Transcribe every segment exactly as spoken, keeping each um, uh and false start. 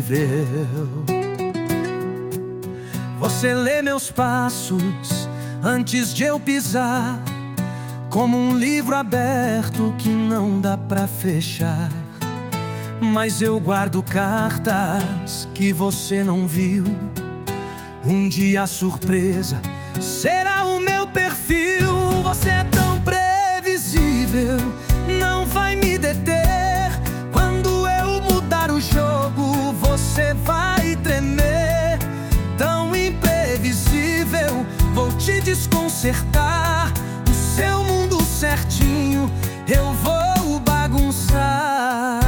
imprevisível. Você lê meus passos antes de eu pisar, como um livro aberto que não dá pra fechar. Mas eu guardo cartas que você não viu. Um dia a surpresa será o meu perfil. Você é tão previsível, não vai me deter. Quando eu mudar o jogo, você vai tremer. Tão imprevisível, vou te desconcertar. O seu mundo certinho eu vou bagunçar.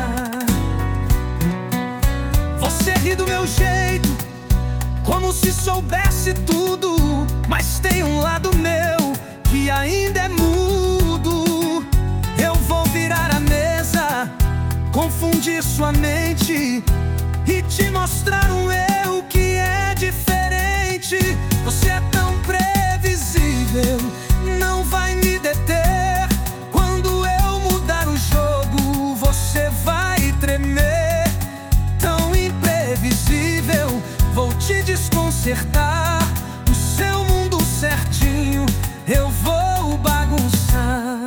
Você ri do meu jeito, como se soubesse tudo. Mas tem um lado meu que ainda é mudo. Eu vou virar a mesa, confundir sua mente e te mostrar um eu que é diferente. Você é tão previsível, não vai me deter. Quando eu mudar o jogo, você vai tremer. Tão imprevisível, vou te desconcertar. O seu mundo certinho eu vou bagunçar.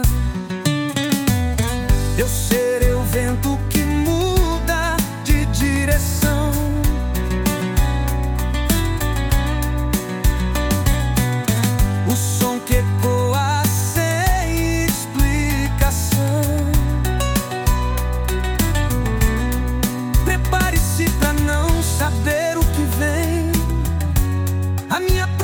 Eu serei o vento que muda de direção. O som que ecoa sem explicação. Prepare-se pra não saber o que vem. A minha